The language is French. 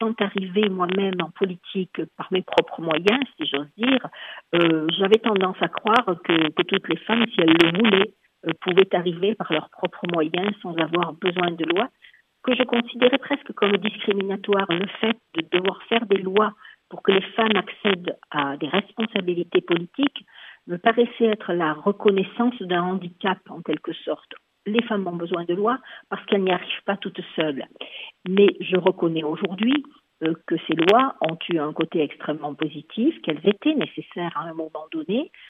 étant arrivée moi-même en politique par mes propres moyens, si j'ose dire, j'avais tendance à croire que toutes les femmes, si elles le voulaient, pouvaient arriver par leurs propres moyens sans avoir besoin de loi, que je considérais presque comme discriminatoire. Le fait de devoir faire des lois pour que les femmes accèdent à des responsabilités politiques me paraissait être la reconnaissance d'un handicap en quelque sorte. Les femmes ont besoin de lois parce qu'elles n'y arrivent pas toutes seules. Mais je reconnais aujourd'hui que ces lois ont eu un côté extrêmement positif, qu'elles étaient nécessaires à un moment donné,